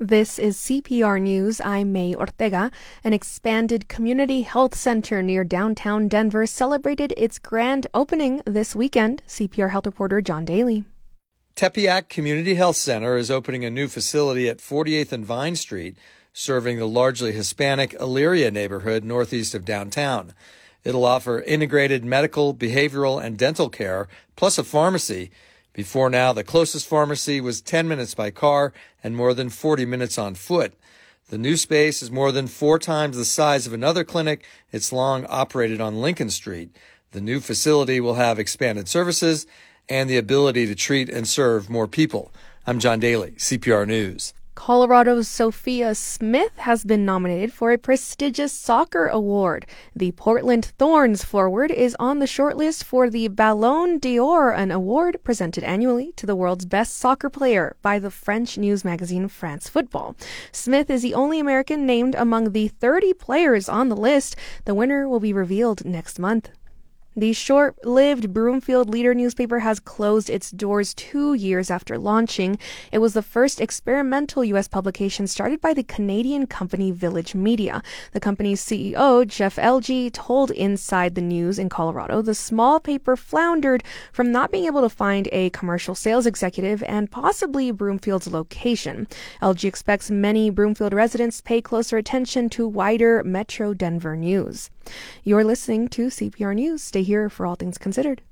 This is CPR News. I'm May Ortega. An expanded community health center near downtown Denver celebrated its grand opening this weekend. CPR health reporter John Daly. Tepeyac Community Health Center is opening a new facility at 48th and Vine Street, serving the largely Hispanic Elyria neighborhood northeast of downtown. It'll offer integrated medical, behavioral, and dental care, plus a pharmacy. Before now, the closest pharmacy was 10 minutes by car and more than 40 minutes on foot. The new space is more than 4 times the size of another clinic it's long operated on Lincoln Street. The new facility will have expanded services and the ability to treat and serve more people. I'm John Daly, CPR News. Colorado's Sophia Smith has been nominated for a prestigious soccer award. The Portland Thorns forward is on the shortlist for the Ballon d'Or, an award presented annually to the world's best soccer player by the French news magazine France Football. Smith is the only American named among the 30 players on the list. The winner will be revealed next month. The short-lived Broomfield Leader newspaper has closed its doors 2 years after launching. It was the first experimental U.S. publication started by the Canadian company Village Media. The company's CEO, Jeff Elgie, told Inside the News in Colorado the small paper floundered from not being able to find a commercial sales executive and possibly Broomfield's location. Elgie expects many Broomfield residents pay closer attention to wider Metro Denver news. You're listening to CPR News. Stay here for all things considered.